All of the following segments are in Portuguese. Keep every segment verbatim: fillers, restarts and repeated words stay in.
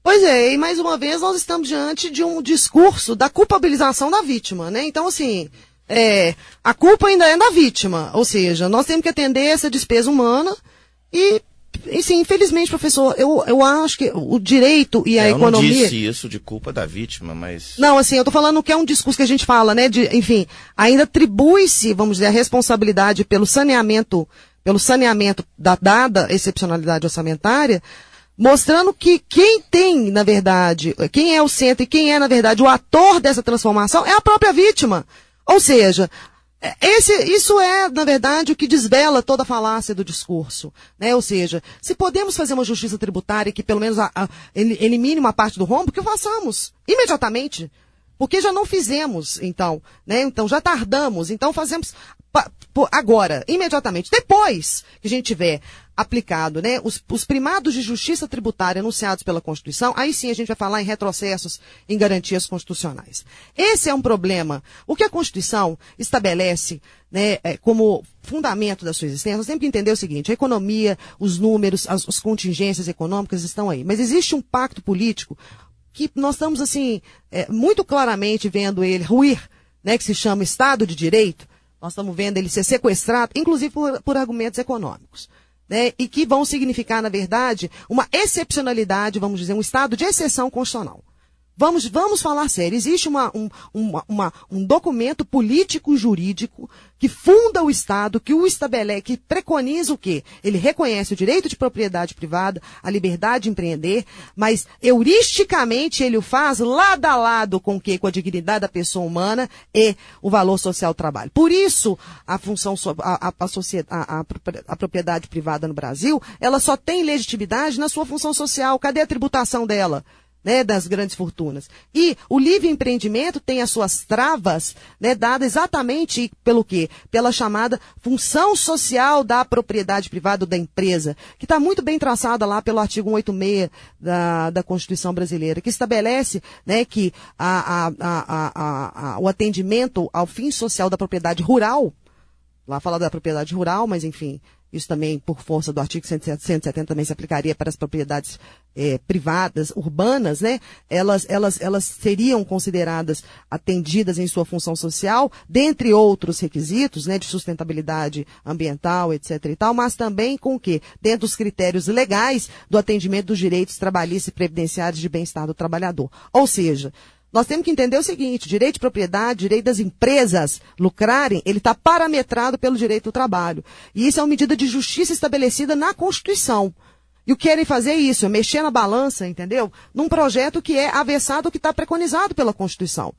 Pois é, e mais uma vez nós estamos diante de um discurso da culpabilização da vítima, né? Então, assim, é, a culpa ainda é da vítima, ou seja, nós temos que atender essa despesa humana e, e sim, infelizmente, professor, eu, eu acho que o direito e a é, economia... Eu não disse isso de culpa da vítima, mas... Não, assim, eu tô falando que é um discurso que a gente fala, né, de, enfim, ainda atribui-se, vamos dizer, a responsabilidade pelo saneamento, pelo saneamento da dada excepcionalidade orçamentária, mostrando que quem tem, na verdade, quem é o centro e quem é, na verdade, o ator dessa transformação é a própria vítima. Ou seja, esse, isso é, na verdade, o que desvela toda a falácia do discurso, né? Ou seja, se podemos fazer uma justiça tributária que pelo menos a, a, elimine uma parte do rombo, que façamos, imediatamente. Porque já não fizemos, então, né? Então já tardamos, então fazemos pa, pa, agora, imediatamente. Depois que a gente tiver aplicado, né, os, os primados de justiça tributária anunciados pela Constituição, aí sim a gente vai falar em retrocessos em garantias constitucionais. Esse é um problema. O que a Constituição estabelece, né, é, como fundamento da sua existência, nós temos que entender o seguinte: a economia, os números, as, as contingências econômicas estão aí. Mas existe um pacto político que nós estamos, assim, é, muito claramente vendo ele ruir, né, que se chama Estado de Direito. Nós estamos vendo ele ser sequestrado, inclusive por, por argumentos econômicos, né, e que vão significar, na verdade, uma excepcionalidade, vamos dizer, um estado de exceção constitucional. Vamos, vamos falar sério. Existe uma, um, uma, uma, um documento político-jurídico que funda o Estado, que o estabelece, que preconiza o quê? Ele reconhece o direito de propriedade privada, a liberdade de empreender, mas heuristicamente ele o faz lado a lado com o quê? Com a dignidade da pessoa humana e o valor social do trabalho. Por isso, a função, a, a, a, a, a propriedade privada no Brasil, ela só tem legitimidade na sua função social. Cadê a tributação dela? Né, das grandes fortunas. E o livre empreendimento tem as suas travas, né, dadas exatamente pelo quê? Pela chamada função social da propriedade privada ou da empresa, que está muito bem traçada lá pelo artigo cento e oitenta e seis da, da Constituição Brasileira, que estabelece, né, que a, a, a, a, a, o atendimento ao fim social da propriedade rural, lá fala da propriedade rural, mas enfim, isso também, por força do artigo cento e setenta, também se aplicaria para as propriedades eh, privadas, urbanas, né? Elas, elas, elas seriam consideradas atendidas em sua função social, dentre outros requisitos, né, de sustentabilidade ambiental, etc e tal, mas também com o quê? Dentro dos critérios legais do atendimento dos direitos trabalhistas e previdenciários de bem-estar do trabalhador. Ou seja, nós temos que entender o seguinte: direito de propriedade, direito das empresas lucrarem, ele está parametrado pelo direito do trabalho. E isso é uma medida de justiça estabelecida na Constituição. E o que querem fazer é isso, é mexer na balança, entendeu? Num projeto que é avessado ao que está preconizado pela Constituição.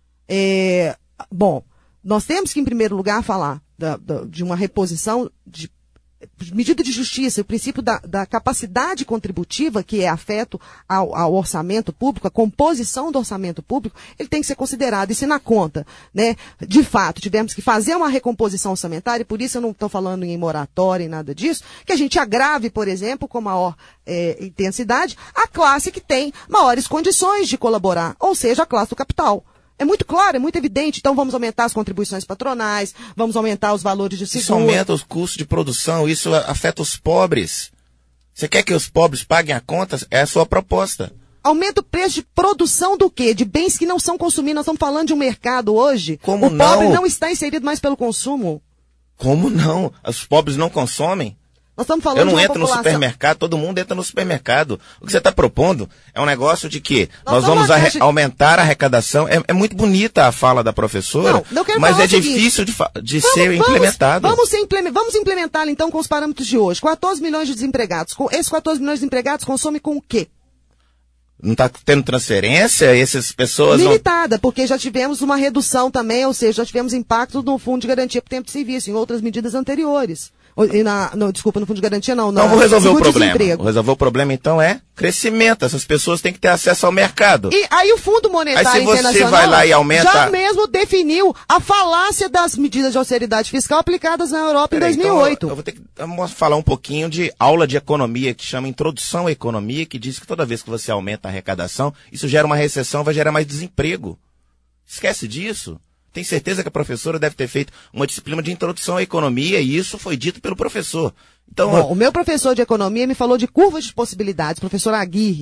É, bom, nós temos que, em primeiro lugar, falar da, da, de uma reposição de medida de justiça, o princípio da, da capacidade contributiva, que é afeto ao, ao orçamento público, a composição do orçamento público, ele tem que ser considerado. E se na conta, né, de fato, tivemos que fazer uma recomposição orçamentária, e por isso eu não estou falando em moratória e nada disso, que a gente agrave, por exemplo, com maior é, intensidade, a classe que tem maiores condições de colaborar, ou seja, a classe do capital. É muito claro, é muito evidente. Então vamos aumentar as contribuições patronais, vamos aumentar os valores de seguro. Isso aumenta os custos de produção, isso afeta os pobres. Você quer que os pobres paguem a conta? É a sua proposta. Aumenta o preço de produção do quê? De bens que não são consumidos. Nós estamos falando de um mercado hoje. Como o não? pobre não está inserido mais pelo consumo. Como não? Os pobres não consomem? Nós estamos falando Eu não de uma entro população... no supermercado, todo mundo entra no supermercado. O que você está propondo é um negócio de que nós, nós vamos arre- de... aumentar a arrecadação. É, é muito bonita a fala da professora, não, eu mas é seguinte, difícil de, fa- de vamos, ser vamos, implementado. Vamos, implement, vamos implementá-lo então com os parâmetros de hoje. quatorze milhões de desempregados. Com esses quatorze milhões de desempregados consomem com o quê? Não está tendo transferência? Essas pessoas limitada, não... porque já tivemos uma redução também, ou seja, já tivemos impacto no Fundo de Garantia por Tempo de Serviço, em outras medidas anteriores. E na, não, desculpa, no Fundo de Garantia não. Não, vou resolver o problema. Vou resolver o problema, então, é crescimento. Essas pessoas têm que ter acesso ao mercado. E aí o Fundo Monetário aí, se Internacional você vai lá e aumenta... já mesmo definiu a falácia das medidas de austeridade fiscal aplicadas na Europa Pera em dois mil e oito. Então, eu vou ter que vamos falar um pouquinho de aula de economia, que chama Introdução à Economia, que diz que toda vez que você aumenta a arrecadação, isso gera uma recessão, vai gerar mais desemprego. Esquece disso. Tenho certeza que a professora deve ter feito uma disciplina de introdução à economia e isso foi dito pelo professor. Então, Bom, o meu professor de economia me falou de curvas de possibilidades, professor Aguirre,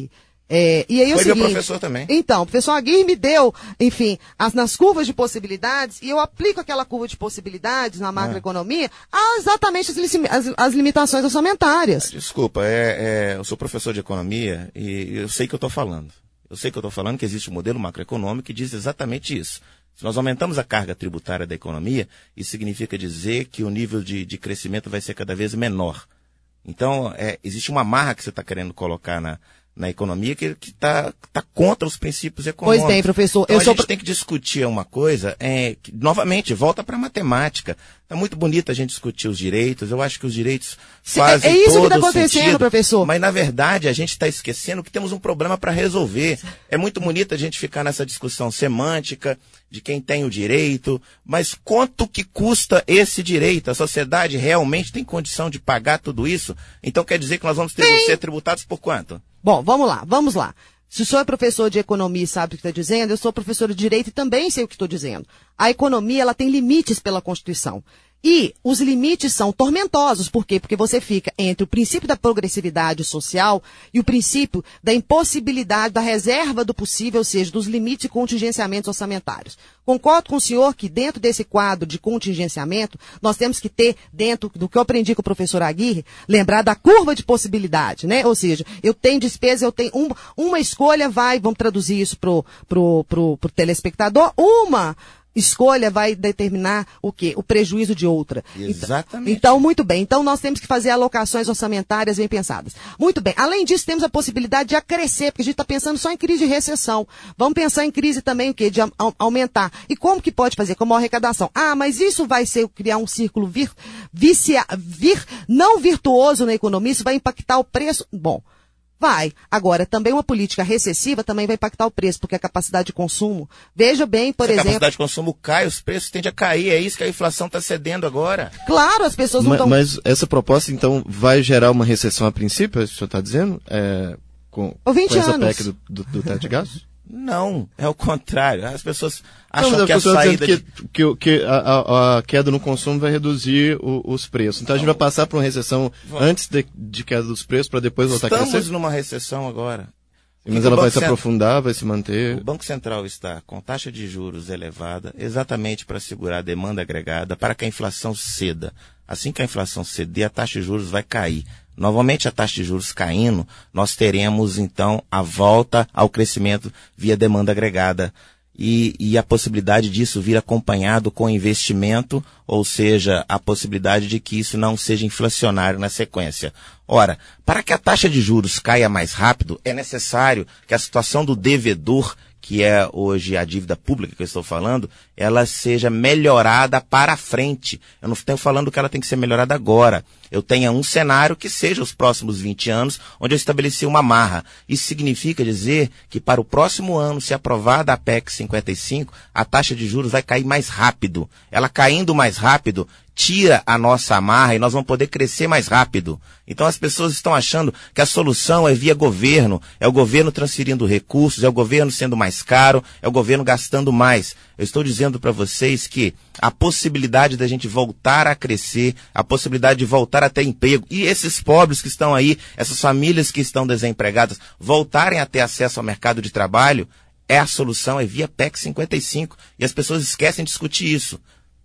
É, e aí é o Foi seguinte, meu professor também. Então, o professor Aguirre me deu, enfim, as, nas curvas de possibilidades, e eu aplico aquela curva de possibilidades na macroeconomia a exatamente as, as, as limitações orçamentárias. Desculpa, é, é, eu sou professor de economia e eu sei que eu estou falando. Eu sei que eu estou falando que existe um modelo macroeconômico que diz exatamente isso. Se nós aumentamos a carga tributária da economia, isso significa dizer que o nível de, de crescimento vai ser cada vez menor. Então, é, existe uma amarra que você está querendo colocar na, na economia que está tá contra os princípios econômicos. Pois bem, professor. Então, eu a sou... gente tem que discutir uma coisa, é, que, novamente, volta para a matemática. Está muito bonito a gente discutir os direitos. Eu acho que os direitos fazem é, é isso todo que está acontecendo, sentido, professor. Mas, na verdade, a gente está esquecendo que temos um problema para resolver. É muito bonito a gente ficar nessa discussão semântica de quem tem o direito, mas quanto que custa esse direito? A sociedade realmente tem condição de pagar tudo isso? Então quer dizer que nós vamos ter, ser tributados por quanto? Bom, vamos lá, vamos lá. Se o senhor é professor de economia e sabe o que está dizendo, eu sou professor de direito e também sei o que estou dizendo. A economia, ela tem limites pela Constituição. E os limites são tormentosos. Por quê? Porque você fica entre o princípio da progressividade social e o princípio da impossibilidade da reserva do possível, ou seja, dos limites e contingenciamentos orçamentários. Concordo com o senhor que dentro desse quadro de contingenciamento, nós temos que ter, dentro do que eu aprendi com o professor Aguirre, lembrar da curva de possibilidade, né? Ou seja, eu tenho despesa, eu tenho um, uma escolha, vai, vamos traduzir isso pro, pro, pro, pro telespectador, uma escolha vai determinar o quê? O prejuízo de outra. Exatamente. Então, muito bem. Então, nós temos que fazer alocações orçamentárias bem pensadas. Muito bem. Além disso, temos a possibilidade de acrescer, porque a gente está pensando só em crise de recessão. Vamos pensar em crise também o quê? De a, a, aumentar. E como que pode fazer? Com maior arrecadação. Ah, mas isso vai ser criar um círculo vir, vicia, vir, não virtuoso na economia, isso vai impactar o preço. Bom, vai. Agora, também uma política recessiva também vai impactar o preço, porque a capacidade de consumo, veja bem, por Se exemplo... a capacidade de consumo cai, os preços tendem a cair, é isso que a inflação está cedendo agora. Claro, as pessoas não mas, estão... Mas essa proposta, então, vai gerar uma recessão a princípio, é isso que o senhor está dizendo? É, com, com essa P E C do, do, do teto de gastos? Não, é o contrário. As pessoas acham não, que a saída que, de... que, que a, a, a queda no consumo vai reduzir o, os preços. Então a gente vai passar por uma recessão Vamos. antes de, de queda dos preços para depois voltar Estamos a crescer? Estamos numa recessão agora. Sim, mas ela vai se Cent... aprofundar, vai se manter? O Banco Central está com taxa de juros elevada exatamente para segurar a demanda agregada, para que a inflação ceda. Assim que a inflação ceder, a taxa de juros vai cair. Novamente a taxa de juros caindo, nós teremos então a volta ao crescimento via demanda agregada e, e a possibilidade disso vir acompanhado com investimento, ou seja, a possibilidade de que isso não seja inflacionário na sequência. Ora, para que a taxa de juros caia mais rápido, é necessário que a situação do devedor, que é hoje a dívida pública que eu estou falando, ela seja melhorada para frente. Eu não estou falando que ela tem que ser melhorada agora. Eu tenho um cenário que seja os próximos vinte anos, onde eu estabeleci uma marra. Isso significa dizer que para o próximo ano, se aprovada a P E C cinquenta e cinco, a taxa de juros vai cair mais rápido. Ela caindo mais rápido, tira a nossa amarra e nós vamos poder crescer mais rápido. Então as pessoas estão achando que a solução é via governo, é o governo transferindo recursos, é o governo sendo mais caro, é o governo gastando mais. Eu estou dizendo para vocês que a possibilidade da gente voltar a crescer, a possibilidade de voltar a ter emprego, e esses pobres que estão aí, essas famílias que estão desempregadas, voltarem a ter acesso ao mercado de trabalho, é a solução, é via P E C cinquenta e cinco. E as pessoas esquecem de discutir isso.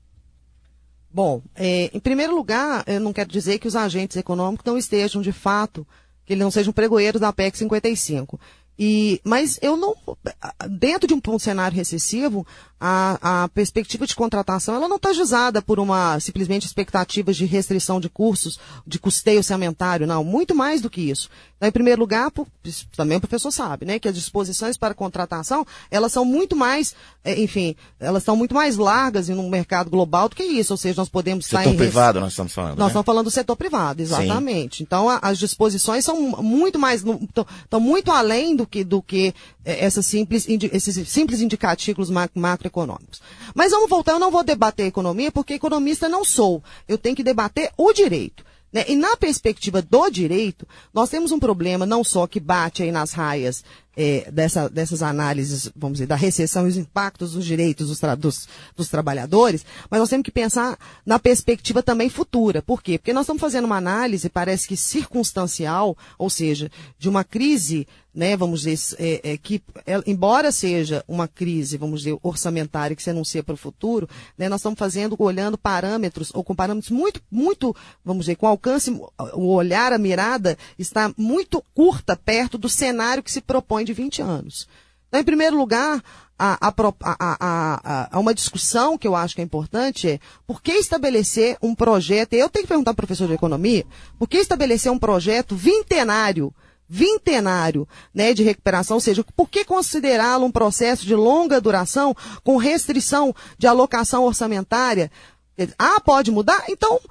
Bom, é, em primeiro lugar, eu não quero dizer que os agentes econômicos não estejam, de fato, que eles não sejam pregoeiros da P E C cinquenta e cinco. E, mas eu não, dentro de um, um cenário recessivo, a, a perspectiva de contratação ela não está jusada por uma simplesmente expectativas de restrição de cursos, de custeio orçamentário, não, muito mais do que isso. Então, em primeiro lugar, por, também o professor sabe, né, que as disposições para contratação, elas são muito mais, enfim, elas são muito mais largas no mercado global do que isso, ou seja, nós podemos estar setor em... privado nós estamos falando, Nós né? estamos falando do setor privado, exatamente. Sim. Então, a, as disposições são muito mais, estão muito além do que, do que essas simples, esses simples indicativos macroeconômicos. Mas vamos voltar, eu não vou debater a economia, porque economista não sou. Eu tenho que debater o direito. Né? E na perspectiva do direito, nós temos um problema não só que bate aí nas raias é, dessa, dessas análises, vamos dizer, da recessão e os impactos dos direitos dos, tra dos, dos trabalhadores, mas nós temos que pensar na perspectiva também futura. Por quê? Porque nós estamos fazendo uma análise, parece que circunstancial, ou seja, de uma crise, né, vamos dizer, é, é, que, é, embora seja uma crise, vamos dizer, orçamentária que se anuncia para o futuro, né, nós estamos fazendo, olhando parâmetros, ou com parâmetros muito, muito, vamos dizer, com alcance, o olhar, a mirada está muito curta perto do cenário que se propõe de vinte anos. Então, em primeiro lugar, a, a, a, a, a uma discussão que eu acho que é importante é por que estabelecer um projeto, eu tenho que perguntar para o professor de economia, por que estabelecer um projeto vintenário, vintenário, né, de recuperação, ou seja, por que considerá-lo um processo de longa duração com restrição de alocação orçamentária? Ah, pode mudar? Então,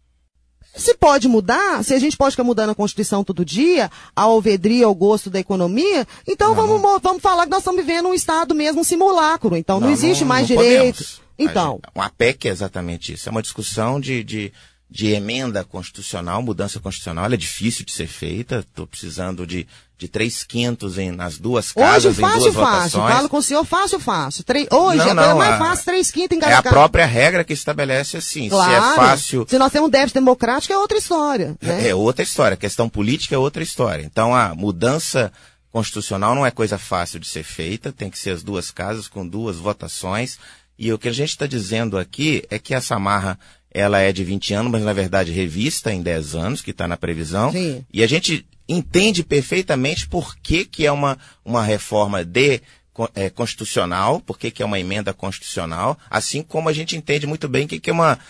se pode mudar, se a gente pode ficar mudando a Constituição todo dia, ao alvedria, ao gosto da economia, então não, vamos, não. vamos falar que nós estamos vivendo um Estado mesmo simulacro. Então não, não existe não, mais não direito. Podemos. Então. A P E C é exatamente isso. É uma discussão de, de, de emenda constitucional, mudança constitucional. Ela é difícil de ser feita. Estou precisando de, de três quintos em, nas duas casas, Hoje, fácil, em duas fácil. votações. Falo com o senhor, fácil, fácil. Três, hoje, não, é não, mais a, fácil, três quintos em cada É a casa. própria regra que estabelece assim. Claro. Se é fácil... Se nós temos déficit democrático, é outra história. Né? É outra história. A questão política é outra história. Então, a mudança constitucional não é coisa fácil de ser feita. Tem que ser as duas casas com duas votações. E o que a gente está dizendo aqui é que essa amarra, ela é de vinte anos, mas na verdade revista em dez anos, que está na previsão. Sim. E a gente entende perfeitamente por que, que é uma, uma reforma de, é, constitucional, por que, que é uma emenda constitucional, assim como a gente entende muito bem o que, que é uma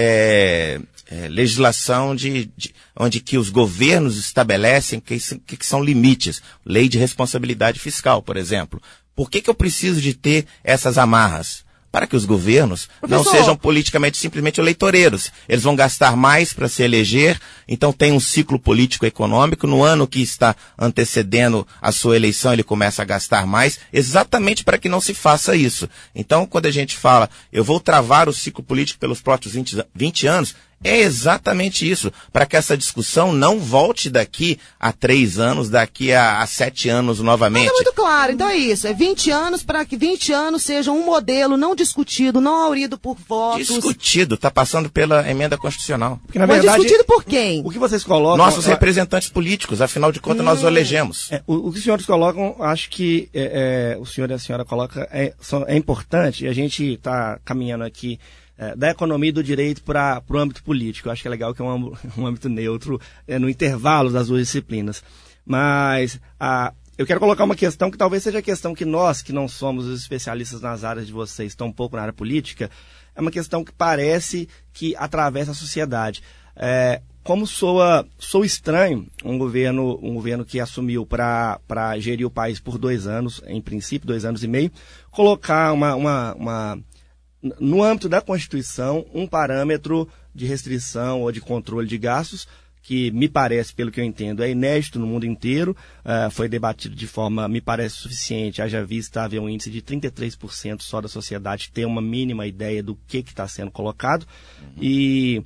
é, é, legislação de, de, onde que os governos estabelecem que, que, que são limites. Lei de responsabilidade fiscal, por exemplo. Por que, que eu preciso de ter essas amarras? Para que os governos Professor, não sejam politicamente simplesmente eleitoreiros. Eles vão gastar mais para se eleger, então tem um ciclo político-econômico. No ano que está antecedendo a sua eleição, ele começa a gastar mais, exatamente para que não se faça isso. Então, quando a gente fala, eu vou travar o ciclo político pelos próximos vinte, vinte anos, é exatamente isso, para que essa discussão não volte daqui a três anos, daqui a, a sete anos novamente. É muito claro, então é isso, é vinte anos para que vinte anos sejam um modelo não discutido, não aurido por votos. Discutido, está passando pela emenda constitucional. Porque, na Mas verdade, discutido por quem? O que vocês colocam... Nossos é, representantes políticos, afinal de contas, hum. nós os elegemos. É, o, o que os senhores colocam, acho que é, é, o senhor e a senhora colocam, é, são, é importante, e a gente está caminhando aqui É, da economia e do direito para o âmbito político. Eu acho que é legal que é um, um âmbito neutro é, no intervalo das duas disciplinas. Mas a, eu quero colocar uma questão que talvez seja a questão que nós, que não somos os especialistas nas áreas de vocês, tão pouco na área política, é uma questão que parece que atravessa a sociedade. É, como soa, soa estranho um governo, um governo que assumiu para gerir o país por dois anos, em princípio, dois anos e meio, colocar uma... uma, uma no âmbito da Constituição, um parâmetro de restrição ou de controle de gastos, que me parece, pelo que eu entendo, é inédito no mundo inteiro, uh, foi debatido de forma, me parece, suficiente, haja vista haver um índice de trinta e três por cento só da sociedade ter uma mínima ideia do que está sendo colocado. Uhum. E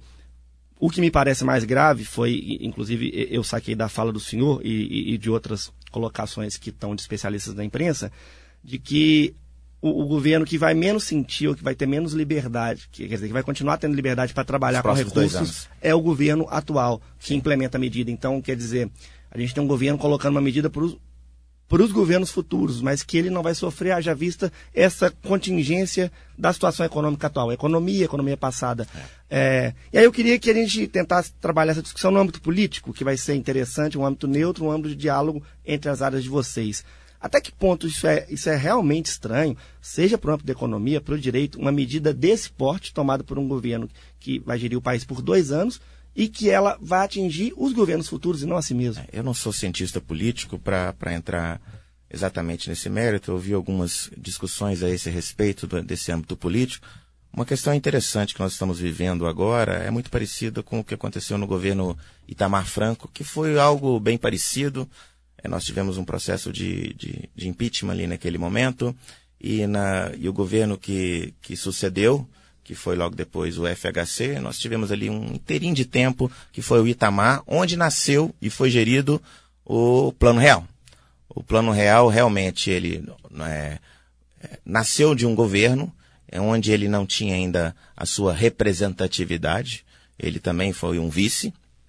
o que me parece mais grave foi, inclusive, eu saquei da fala do senhor e, e de outras colocações que estão de especialistas da imprensa, de que O, o governo que vai menos sentir ou que vai ter menos liberdade, que, quer dizer, que vai continuar tendo liberdade para trabalhar com recursos, é o governo atual que Sim. implementa a medida. Então, quer dizer, a gente tem um governo colocando uma medida para os governos futuros, mas que ele não vai sofrer, haja vista essa contingência da situação econômica atual. Economia, economia passada. É. É, e aí eu queria que a gente tentasse trabalhar essa discussão no âmbito político, que vai ser interessante, um âmbito neutro, um âmbito de diálogo entre as áreas de vocês. Até que ponto isso é, isso é realmente estranho, seja para o âmbito da economia, para o direito, uma medida desse porte tomada por um governo que vai gerir o país por dois anos e que ela vai atingir os governos futuros e não a si mesmo? Eu não sou cientista político para entrar exatamente nesse mérito. Eu ouvi algumas discussões a esse respeito do, desse âmbito político. Uma questão interessante que nós estamos vivendo agora é muito parecida com o que aconteceu no governo Itamar Franco, que foi algo bem parecido. Nós tivemos um processo de, de, de impeachment ali naquele momento e, na, e o governo que, que sucedeu, que foi logo depois o F H C, nós tivemos ali um inteirinho de tempo que foi o Itamar, onde nasceu e foi gerido o Plano Real. O Plano Real realmente ele é, nasceu de um governo onde ele não tinha ainda a sua representatividade, ele também foi um vice,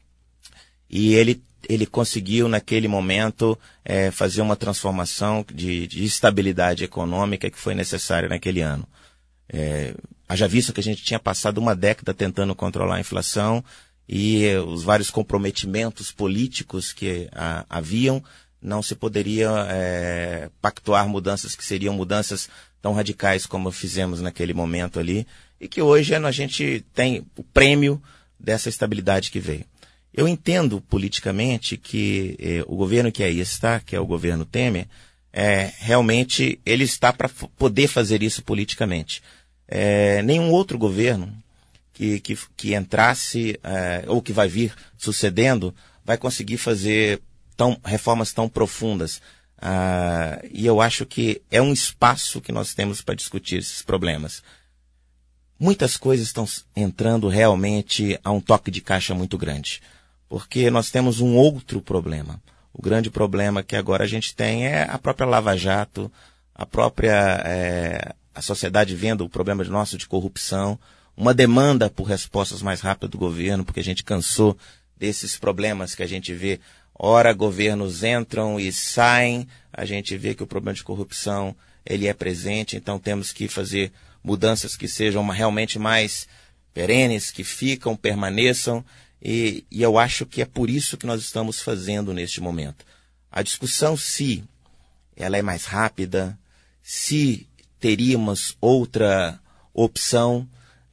e ele, ele conseguiu naquele momento é, fazer uma transformação de, de estabilidade econômica que foi necessária naquele ano. É, haja visto que a gente tinha passado uma década tentando controlar a inflação e eh, os vários comprometimentos políticos que a, haviam, não se poderia é, pactuar mudanças que seriam mudanças tão radicais como fizemos naquele momento ali, e que hoje a gente tem o prêmio dessa estabilidade que veio. Eu entendo politicamente que eh, o governo que aí está, que é o governo Temer, é, realmente ele está para f- poder fazer isso politicamente. É, nenhum outro governo que, que, que entrasse, é, ou que vai vir sucedendo, vai conseguir fazer tão, reformas tão profundas. Ah, e eu acho que é um espaço que nós temos para discutir esses problemas. Muitas coisas estão entrando realmente a um toque de caixa muito grande, porque nós temos um outro problema. O grande problema que agora a gente tem é a própria Lava Jato, a própria é, a sociedade vendo o problema nosso de corrupção, uma demanda por respostas mais rápidas do governo, porque a gente cansou desses problemas que a gente vê. Ora, governos entram e saem, a gente vê que o problema de corrupção ele é presente, então temos que fazer mudanças que sejam uma, realmente mais perenes, que ficam, permaneçam, e, e eu acho que é por isso que nós estamos fazendo neste momento. A discussão se ela é mais rápida, se teríamos outra opção,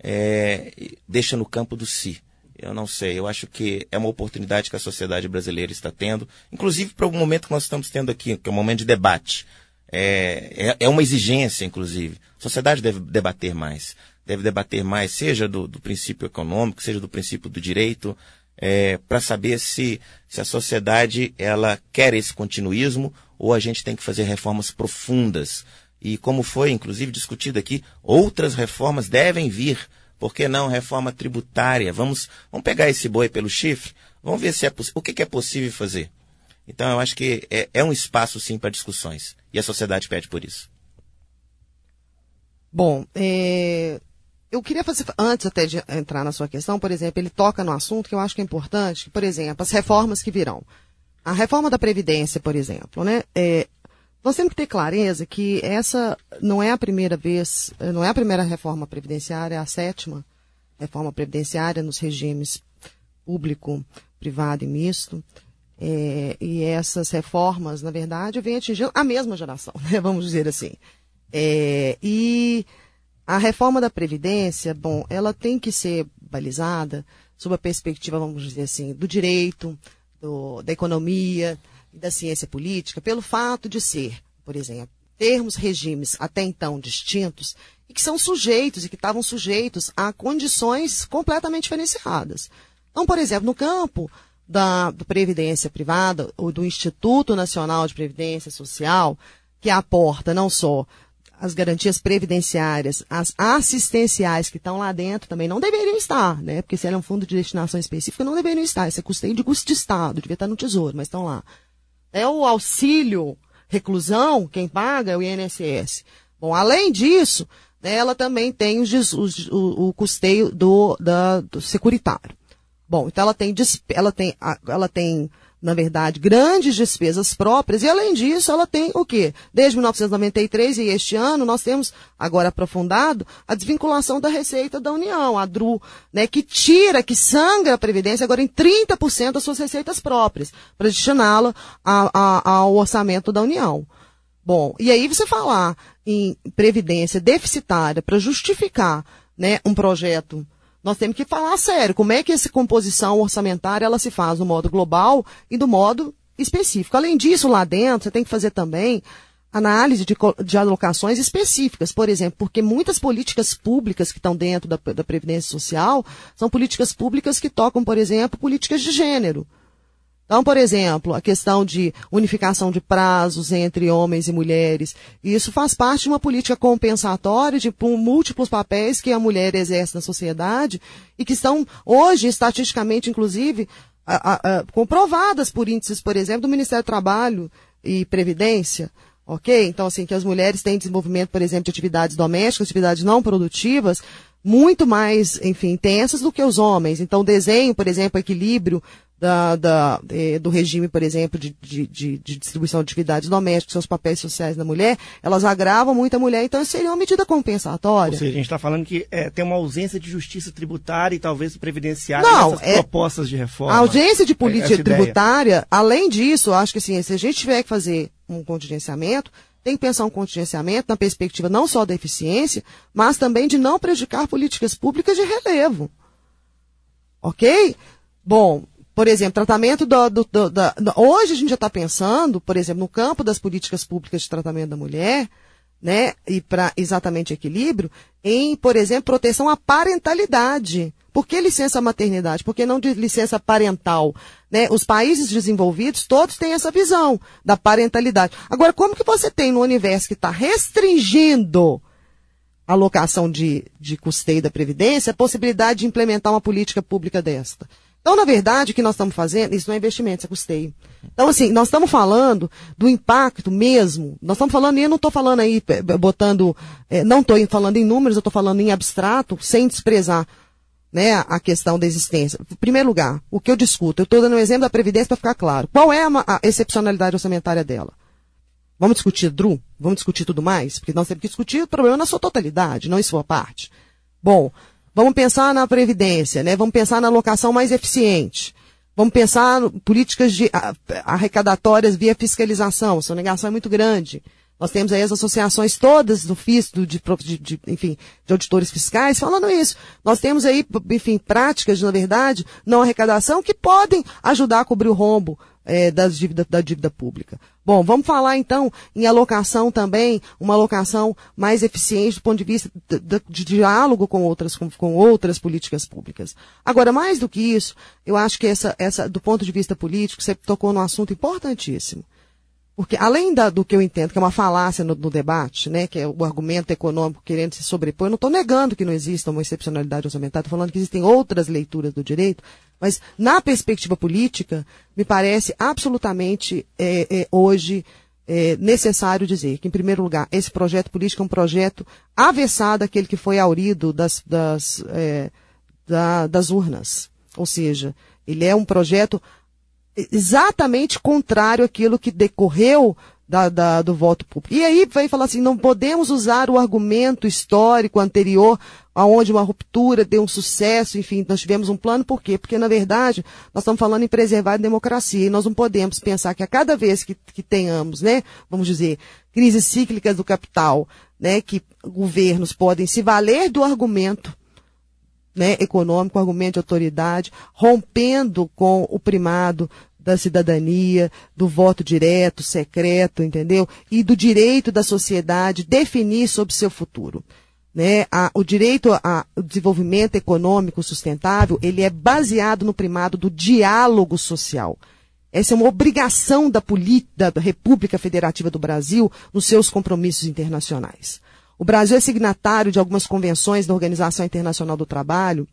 é, deixa no campo do si. Eu não sei, eu acho que é uma oportunidade que a sociedade brasileira está tendo, inclusive para o momento que nós estamos tendo aqui, que é um momento de debate. É, é, é uma exigência, inclusive. A sociedade deve debater mais. Deve debater mais, seja do, do princípio econômico, seja do princípio do direito, é, para saber se, se a sociedade ela quer esse continuismo ou a gente tem que fazer reformas profundas. E como foi, inclusive, discutido aqui, outras reformas devem vir. Por que não reforma tributária? Vamos, vamos pegar esse boi pelo chifre, vamos ver se é poss- o que, que é possível fazer. Então, eu acho que é, é um espaço, sim, para discussões. E a sociedade pede por isso. Bom, é, eu queria fazer, antes até de entrar na sua questão, por exemplo, ele toca no assunto que eu acho que é importante, que, por exemplo, as reformas que virão. A reforma da Previdência, por exemplo, né? É, nós temos que ter clareza que essa não é a primeira vez, não é a primeira reforma previdenciária, é a sétima reforma previdenciária nos regimes público, privado e misto. É, e essas reformas, na verdade, vêm atingindo a mesma geração, né? Vamos dizer assim. É, e a reforma da Previdência, bom, ela tem que ser balizada sob a perspectiva, vamos dizer assim, do direito, do, da economia e da ciência política, pelo fato de ser, por exemplo, termos regimes até então distintos e que são sujeitos e que estavam sujeitos a condições completamente diferenciadas. Então, por exemplo, no campo da do Previdência Privada, ou do Instituto Nacional de Previdência Social, que aporta não só as garantias previdenciárias, as assistenciais que estão lá dentro também não deveriam estar, né? Porque se ela é um fundo de destinação específica, não deveriam estar. Isso é custeio de custo de Estado, devia estar no Tesouro, mas estão lá. É o auxílio reclusão, quem paga é o I N S S. Bom, além disso, né, ela também tem os, os, o, o custeio do, da, do securitário. Bom, então ela tem, ela tem, ela tem, na verdade, grandes despesas próprias e, além disso, ela tem o quê? Desde mil novecentos e noventa e três e este ano, nós temos, agora aprofundado, a desvinculação da Receita da União, a D R U, né, que tira, que sangra a Previdência agora em trinta por cento das suas receitas próprias, para destiná-la ao orçamento da União. Bom, e aí você falar em Previdência deficitária para justificar, né, um projeto. Nós temos que falar sério, como é que essa composição orçamentária ela se faz no modo global e do modo específico. Além disso, lá dentro, você tem que fazer também análise de, de alocações específicas, por exemplo, porque muitas políticas públicas que estão dentro da, da Previdência Social são políticas públicas que tocam, por exemplo, políticas de gênero. Então, por exemplo, a questão de unificação de prazos entre homens e mulheres, isso faz parte de uma política compensatória de múltiplos papéis que a mulher exerce na sociedade e que estão hoje, estatisticamente, inclusive, a, a, a, comprovadas por índices, por exemplo, do Ministério do Trabalho, e previdência, ok? Então, assim, que as mulheres têm desenvolvimento, por exemplo, de atividades domésticas, atividades não produtivas, muito mais, enfim, intensas do que os homens. Então, desenho, por exemplo, equilíbrio da, da, eh, do regime, por exemplo, de, de, de, de distribuição de atividades domésticas, seus papéis sociais da mulher, elas agravam muito a mulher, então isso seria uma medida compensatória. Ou seja, a gente está falando que é, tem uma ausência de justiça tributária e talvez previdenciária Não, nessas é, propostas de reforma. A ausência de política essa tributária, ideia. Além disso, eu acho que assim, se a gente tiver que fazer um contingenciamento, tem que pensar um contingenciamento na perspectiva não só da eficiência, mas também de não prejudicar políticas públicas de relevo. Ok? Bom, por exemplo, tratamento do, do, do, da, hoje a gente já está pensando, por exemplo, no campo das políticas públicas de tratamento da mulher, né, e para exatamente equilíbrio, em, por exemplo, proteção à parentalidade. Por que licença maternidade? Por que não de licença parental? Né? Os países desenvolvidos, todos têm essa visão da parentalidade. Agora, como que você tem no universo que está restringindo a alocação de, de custeio da Previdência a possibilidade de implementar uma política pública desta? Então, na verdade, o que nós estamos fazendo, isso não é investimento, isso é custeio. Então, assim, nós estamos falando do impacto mesmo. Nós estamos falando, e eu não estou falando aí, botando, não estou falando em números, eu estou falando em abstrato, sem desprezar, né, a questão da existência. Em primeiro lugar, o que eu discuto, eu estou dando um exemplo da Previdência para ficar claro. Qual é a, a excepcionalidade orçamentária dela? Vamos discutir D R U? Vamos discutir tudo mais? Porque nós temos que discutir o problema na sua totalidade, não em sua parte. Bom, vamos pensar na Previdência, né? Vamos pensar na alocação mais eficiente. Vamos pensar em políticas de arrecadatórias via fiscalização. A sonegação é muito grande. Nós temos aí as associações todas do F I S, do, de, de, de, enfim, de auditores fiscais falando isso. Nós temos aí, enfim, práticas, na verdade, não arrecadação que podem ajudar a cobrir o rombo é, das dívida, da dívida pública. Bom, vamos falar então em alocação também, uma alocação mais eficiente do ponto de vista de, de, de diálogo com outras, com, com outras políticas públicas. Agora, mais do que isso, eu acho que essa, essa, do ponto de vista político, você tocou num assunto importantíssimo. Porque, além da, do que eu entendo, que é uma falácia no, no debate, né, que é o argumento econômico querendo se sobrepor, eu não estou negando que não exista uma excepcionalidade orçamentária, estou falando que existem outras leituras do direito, mas, na perspectiva política, me parece absolutamente, é, é, hoje, é, necessário dizer que, em primeiro lugar, esse projeto político é um projeto avessado àquele que foi aurido das, das, é, da, das urnas. Ou seja, ele é um projeto exatamente contrário àquilo que decorreu da, da, do voto público. E aí vai falar assim, não podemos usar o argumento histórico anterior, aonde uma ruptura deu um sucesso, enfim, nós tivemos um plano, por quê? Porque, na verdade, nós estamos falando em preservar a democracia, e nós não podemos pensar que a cada vez que, que tenhamos, né, vamos dizer, crises cíclicas do capital, né, que governos podem se valer do argumento, né, econômico, argumento de autoridade, rompendo com o primado da cidadania, do voto direto, secreto, entendeu? E do direito da sociedade definir sobre seu futuro. Né? A, o direito ao desenvolvimento econômico sustentável, ele é baseado no primado do diálogo social. Essa é uma obrigação da, da República Federativa do Brasil nos seus compromissos internacionais. O Brasil é signatário de algumas convenções da Organização Internacional do Trabalho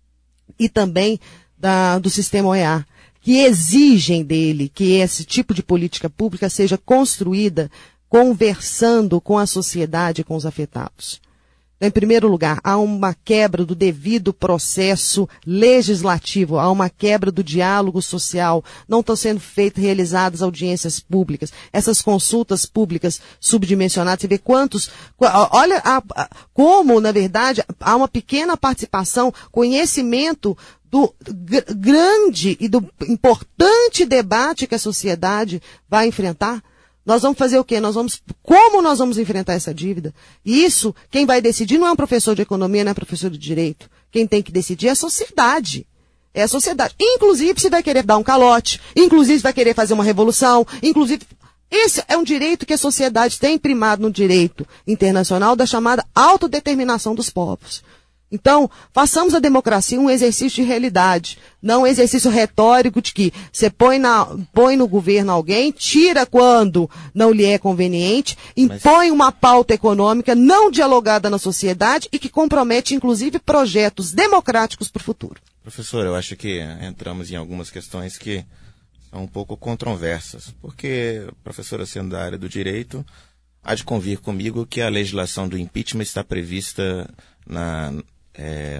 e também da, do Sistema O E A, que exigem dele que esse tipo de política pública seja construída conversando com a sociedade e com os afetados. Então, em primeiro lugar, há uma quebra do devido processo legislativo, há uma quebra do diálogo social, não estão sendo feitas, realizadas audiências públicas, essas consultas públicas subdimensionadas, você vê quantos, olha a, a, como, na verdade, há uma pequena participação, conhecimento do gr- grande e do importante debate que a sociedade vai enfrentar. Nós vamos fazer o quê? Nós vamos, como nós vamos enfrentar essa dívida? E isso, quem vai decidir não é um professor de economia, não é um professor de direito. Quem tem que decidir é a sociedade. É a sociedade. Inclusive, se vai querer dar um calote, inclusive se vai querer fazer uma revolução, inclusive, esse é um direito que a sociedade tem primado no direito internacional da chamada autodeterminação dos povos. Então, façamos a democracia um exercício de realidade, não um exercício retórico de que você põe, na, põe no governo alguém, tira quando não lhe é conveniente, impõe uma pauta econômica não dialogada na sociedade e que compromete, inclusive, projetos democráticos para o futuro. Professor, eu acho que entramos em algumas questões que são um pouco controversas, porque a professora sendo da área do direito há de convir comigo que a legislação do impeachment está prevista na, é,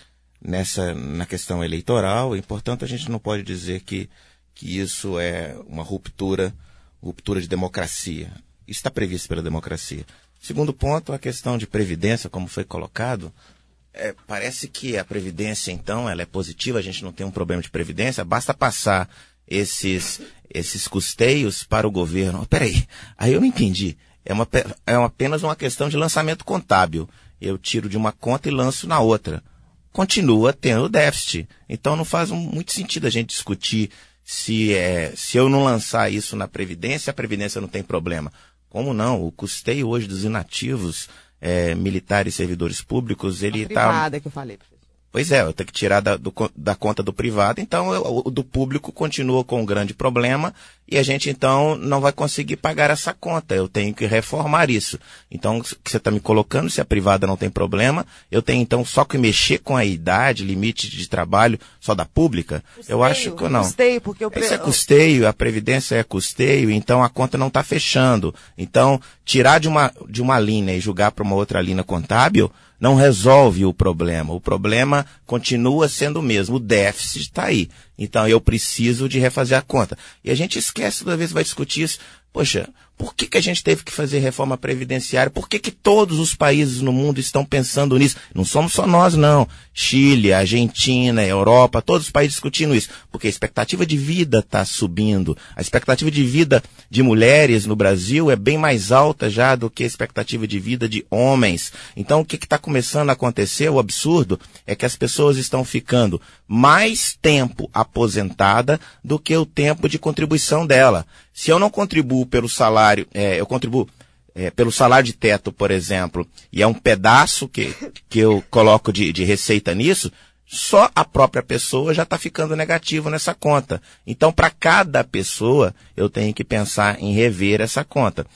nessa, na questão eleitoral, e, portanto, a gente não pode dizer que, que isso é uma ruptura, ruptura de democracia. Isso está previsto pela democracia. Segundo ponto, a questão de previdência, como foi colocado, é, parece que a previdência, então, ela é positiva, a gente não tem um problema de previdência, basta passar esses, esses custeios para o governo. Oh, peraí, aí eu não entendi. É, uma, é uma, apenas uma questão de lançamento contábil. Eu tiro de uma conta e lanço na outra. Continua tendo déficit. Então não faz um, muito sentido a gente discutir se, é, se eu não lançar isso na Previdência, a Previdência não tem problema. Como não? O custeio hoje dos inativos é, militares e servidores públicos, ele está... privada que eu falei, professor. Pois é, eu tenho que tirar da, do, da conta do privado, então eu, o do público continua com um grande problema e a gente então não vai conseguir pagar essa conta, eu tenho que reformar isso. Então, o que você está me colocando, se a privada não tem problema, eu tenho então só que mexer com a idade, limite de trabalho só da pública? Custeio, eu acho que não. Custeio, porque eu... Isso é custeio, a Previdência é custeio, então a conta não está fechando. Então, tirar de uma, de uma linha e jogar para uma outra linha contábil não resolve o problema. O problema continua sendo o mesmo. O déficit está aí. Então, eu preciso de refazer a conta. E a gente esquece, toda vez que vai discutir isso. Poxa, por que, que a gente teve que fazer reforma previdenciária? Por que, que todos os países no mundo estão pensando nisso? Não somos só nós, não. Chile, Argentina, Europa, todos os países discutindo isso. Porque a expectativa de vida está subindo. A expectativa de vida de mulheres no Brasil é bem mais alta já do que a expectativa de vida de homens. Então, o que está começando a acontecer, o absurdo, é que as pessoas estão ficando mais tempo aposentada do que o tempo de contribuição dela. Se eu não contribuo pelo salário, é, eu contribuo é, pelo salário de teto, por exemplo, e é um pedaço que, que eu coloco de, de receita nisso, só a própria pessoa já está ficando negativo nessa conta. Então, para cada pessoa, eu tenho que pensar em rever essa conta.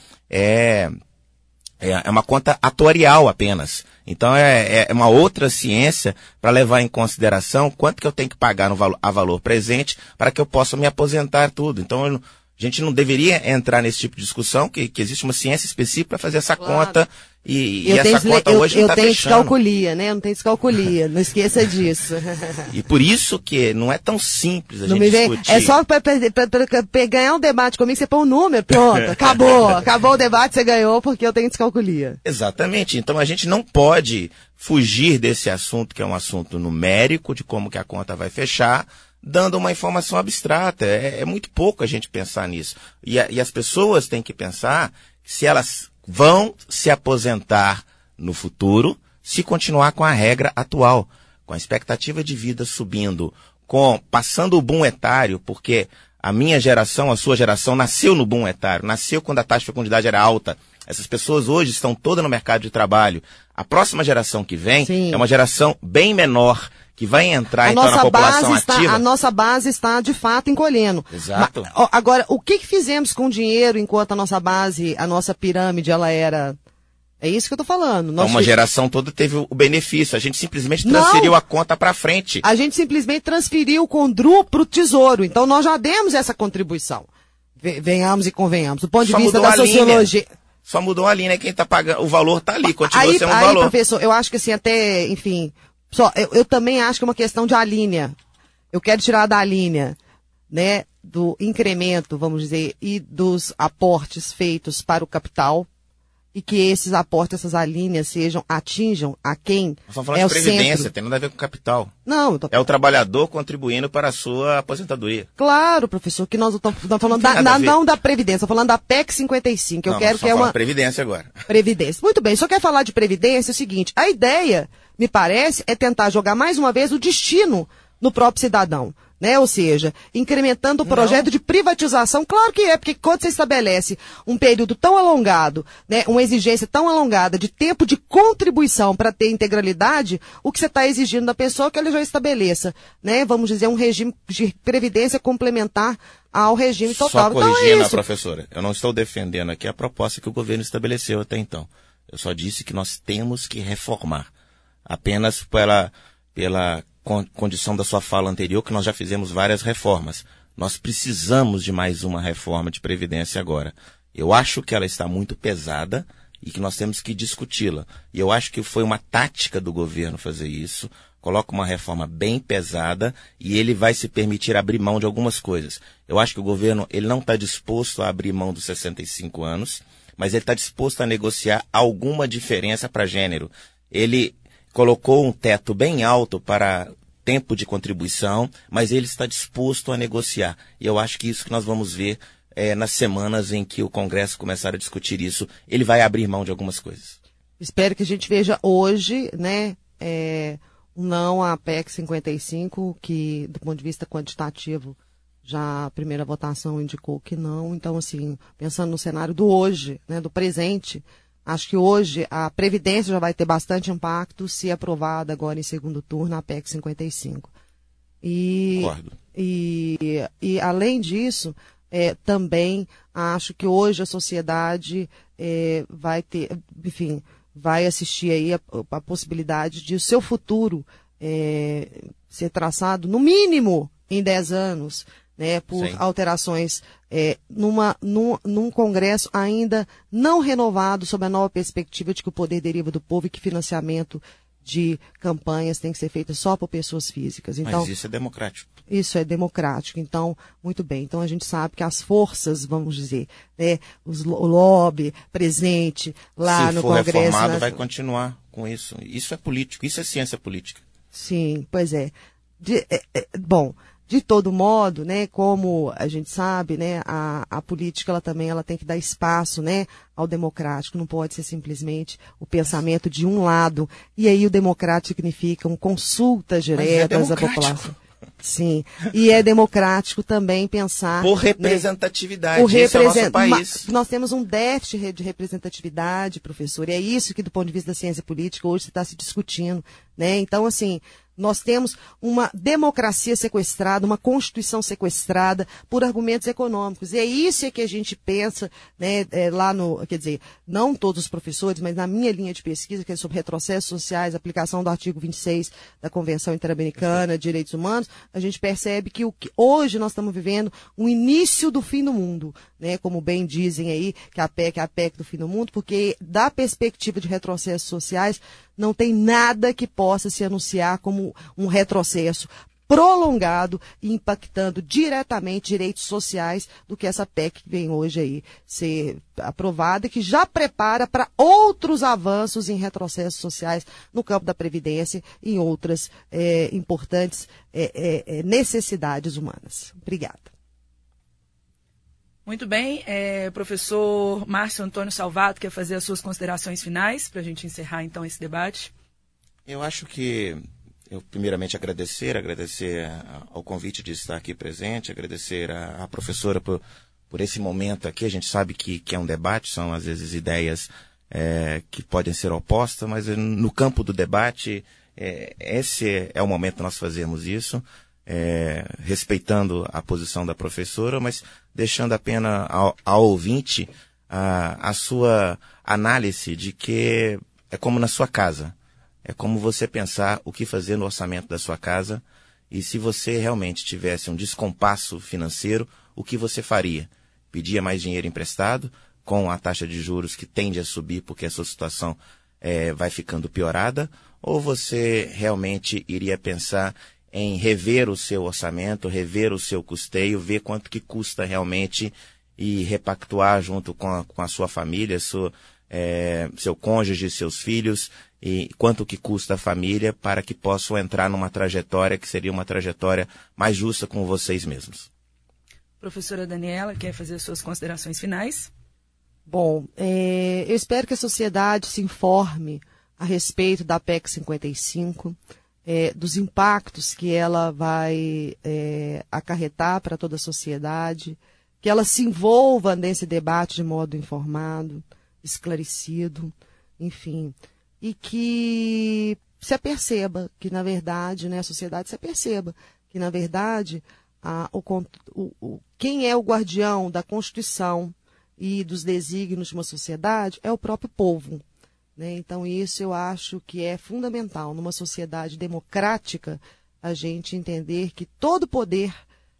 É, é uma conta atuarial apenas. Então, é, é uma outra ciência para levar em consideração quanto que eu tenho que pagar no valo, a valor presente para que eu possa me aposentar tudo. Então, eu, a gente não deveria entrar nesse tipo de discussão, que, que existe uma ciência específica para fazer essa claro. conta, e, e essa conta eu, hoje eu não está fechando. Eu tenho descalculia, né? Eu não tenho descalculia, não esqueça disso. E por isso que não é tão simples a não gente me vem, discutir. É só para ganhar um debate comigo, você põe um número, pronto, acabou. Acabou o debate, você ganhou, porque eu tenho descalculia. Exatamente. Então a gente não pode fugir desse assunto, que é um assunto numérico, de como que a conta vai fechar, dando uma informação abstrata. É, é muito pouco a gente pensar nisso. E, a, e as pessoas têm que pensar se elas vão se aposentar no futuro se continuar com a regra atual, com a expectativa de vida subindo, com passando o boom etário, porque a minha geração, a sua geração, nasceu no boom etário, nasceu quando a taxa de fecundidade era alta. Essas pessoas hoje estão todas no mercado de trabalho. A próxima geração que vem Sim. é uma geração bem menor, que vai entrar a então nossa na população base está, ativa. A nossa base está, de fato, encolhendo. Exato. Mas, agora, o que, que fizemos com o dinheiro enquanto a nossa base, a nossa pirâmide, ela era... É isso que eu estou falando. Nós uma fiz... geração toda teve o benefício. A gente simplesmente transferiu Não, a conta para frente. A gente simplesmente transferiu o Condru para o Tesouro. Então, nós já demos essa contribuição. Venhamos e convenhamos. Do ponto de Só vista da sociologia... Linha. Só mudou a linha, quem está pagando, o valor está ali, continua aí, sendo um aí, valor. Professor, eu acho que assim, até, enfim, só, eu, eu também acho que é uma questão de alínea. Eu quero tirar da linha, né, do incremento, vamos dizer, e dos aportes feitos para o capital, e que esses aportes, essas alíneas sejam, atinjam a quem Nós estamos falando é de o previdência, centro. Tem nada a ver com capital. Não, eu tô... É o trabalhador contribuindo para a sua aposentadoria. Claro, professor, que nós estamos falando da, da, não da Previdência, estamos falando da P E C cinquenta e cinco. Eu não, quero que é uma Previdência agora. Previdência. Muito bem, só quer falar de Previdência é o seguinte, a ideia, me parece, é tentar jogar mais uma vez o destino no próprio cidadão. Né? Ou seja, incrementando o projeto Não. de privatização, claro que é, porque quando você estabelece um período tão alongado, né, uma exigência tão alongada de tempo de contribuição para ter integralidade, o que você está exigindo da pessoa é que ela já estabeleça, né, vamos dizer, um regime de previdência complementar ao regime total. Só corrigindo então é a isso. professora, eu não estou defendendo aqui a proposta que o governo estabeleceu até então. Eu só disse que nós temos que reformar, apenas pela... pela condição da sua fala anterior, que nós já fizemos várias reformas. Nós precisamos de mais uma reforma de Previdência agora. Eu acho que ela está muito pesada e que nós temos que discuti-la. E eu acho que foi uma tática do governo fazer isso. Coloca uma reforma bem pesada e ele vai se permitir abrir mão de algumas coisas. Eu acho que o governo ele não está disposto a abrir mão dos sessenta e cinco anos, mas ele está disposto a negociar alguma diferença para gênero. Ele colocou um teto bem alto para tempo de contribuição, mas ele está disposto a negociar. E eu acho que isso que nós vamos ver é, nas semanas em que o Congresso começar a discutir isso, ele vai abrir mão de algumas coisas. Espero que a gente veja hoje, né, é, não a P E C cinquenta e cinco, que do ponto de vista quantitativo, já a primeira votação indicou que não. Então, assim, pensando no cenário do hoje, né, do presente, acho que hoje a Previdência já vai ter bastante impacto se aprovada agora em segundo turno a P E C cinquenta e cinco. E, Concordo. E, e além disso, é, também acho que hoje a sociedade é, vai ter, enfim, vai assistir aí a, a possibilidade de o seu futuro é, ser traçado, no mínimo, em dez anos, né, por Sim. alterações é, numa, num, num Congresso ainda não renovado, sob a nova perspectiva de que o poder deriva do povo e que financiamento de campanhas tem que ser feito só por pessoas físicas. Então, mas isso é democrático. Isso é democrático. Então, muito bem. Então, a gente sabe que as forças, vamos dizer, né, os, o lobby presente lá Se no for Congresso... reformado, nas... vai continuar com isso. Isso é político, isso é ciência política. Sim, pois é. De, é, é bom... De todo modo, né, como a gente sabe, né, a, a política ela também ela tem que dar espaço, né, ao democrático. Não pode ser simplesmente o pensamento de um lado. E aí o democrático significa um consultas diretas é à população. Sim. E é democrático também pensar... Por representatividade. Né, por esse represent... é o nosso país. Nós temos um déficit de representatividade, professor. E é isso que, do ponto de vista da ciência política, hoje se está se discutindo. Né? Então, assim... Nós temos uma democracia sequestrada, uma constituição sequestrada por argumentos econômicos. E é isso que a gente pensa, né, é, lá no, quer dizer, não todos os professores, mas na minha linha de pesquisa, que é sobre retrocessos sociais, aplicação do artigo vinte e seis da Convenção Interamericana de Direitos Humanos, a gente percebe que, o que hoje nós estamos vivendo um início do fim do mundo, né, como bem dizem aí, que a P E C é a P E C do fim do mundo, porque da perspectiva de retrocessos sociais, não tem nada que possa se anunciar como um retrocesso prolongado e impactando diretamente direitos sociais do que essa P E C que vem hoje aí ser aprovada e que já prepara para outros avanços em retrocessos sociais no campo da Previdência e em outras é, importantes é, é, necessidades humanas. Obrigada. Muito bem, é, professor Márcio Antônio Salvato quer fazer as suas considerações finais para a gente encerrar então esse debate. Eu acho que, eu primeiramente agradecer, agradecer ao convite de estar aqui presente, agradecer à professora por, por esse momento aqui. A gente sabe que, que é um debate, são às vezes ideias é, que podem ser opostas, mas no campo do debate, é, esse é o momento de nós fazermos isso. É, respeitando a posição da professora, mas deixando apenas ao, ao ouvinte a, a sua análise de que é como na sua casa. É como você pensar o que fazer no orçamento da sua casa e se você realmente tivesse um descompasso financeiro, o que você faria? Pedia mais dinheiro emprestado com a taxa de juros que tende a subir porque a sua situação é, vai ficando piorada? Ou você realmente iria pensar em rever o seu orçamento, rever o seu custeio, ver quanto que custa realmente e repactuar junto com a, com a sua família, sua, é, seu cônjuge, seus filhos, e quanto que custa a família para que possam entrar numa trajetória que seria uma trajetória mais justa com vocês mesmos. Professora Daniela, quer fazer as suas considerações finais? Bom, é, eu espero que a sociedade se informe a respeito da P E C cinquenta e cinco, É, dos impactos que ela vai é, acarretar para toda a sociedade, que ela se envolva nesse debate de modo informado, esclarecido, enfim, e que se aperceba que, na verdade, né, a sociedade se aperceba que, na verdade, a, o, o, o, quem é o guardião da Constituição e dos desígnios de uma sociedade é o próprio povo. Então, isso eu acho que é fundamental, numa sociedade democrática, a gente entender que todo poder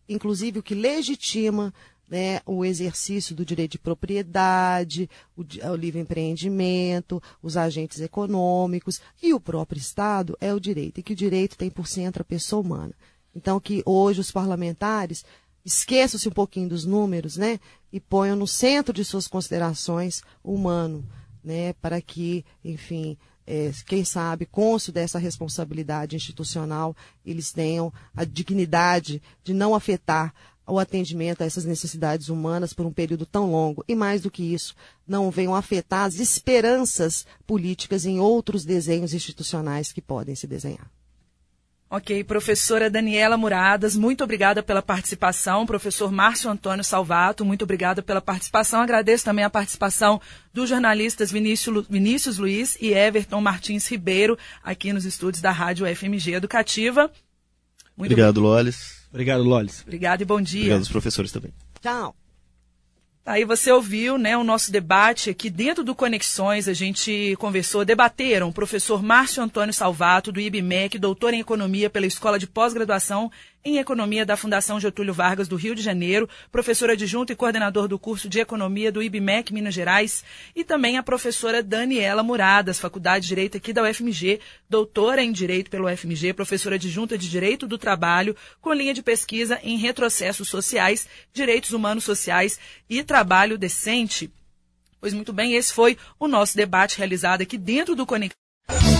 inclusive o que legitima, né, o exercício do direito de propriedade, o, o livre empreendimento, os agentes econômicos e o próprio Estado é o direito, e que o direito tem por centro a pessoa humana. Então que hoje os parlamentares esqueçam-se um pouquinho dos números, né, e ponham no centro de suas considerações o humano, né, para que, enfim, é, quem sabe, cônscio dessa responsabilidade institucional, eles tenham a dignidade de não afetar o atendimento a essas necessidades humanas por um período tão longo. E mais do que isso, não venham afetar as esperanças políticas em outros desenhos institucionais que podem se desenhar. Ok, professora Daniela Muradas, muito obrigada pela participação. Professor Márcio Antônio Salvato, muito obrigada pela participação. Agradeço também a participação dos jornalistas Vinícius, Vinícius Luiz e Everton Martins Ribeiro, aqui nos estúdios da Rádio F M G Educativa. Muito Obrigado, Lolis. Obrigado, Lolis. Obrigado e bom dia. Obrigado aos professores também. Tchau. Aí você ouviu, né, o nosso debate aqui dentro do Conexões, a gente conversou, debateram o professor Márcio Antônio Salvato, do I B M E C, doutor em Economia pela Escola de Pós-Graduação em Economia da Fundação Getúlio Vargas do Rio de Janeiro, professor adjunto e coordenador do curso de Economia do I B M E C Minas Gerais, e também a professora Daniela Muradas, Faculdade de Direito aqui da U F M G, doutora em Direito pela U F M G, professora adjunta de Direito do Trabalho, com linha de pesquisa em retrocessos sociais, direitos humanos sociais e trabalho decente. Pois muito bem, esse foi o nosso debate realizado aqui dentro do Conexão.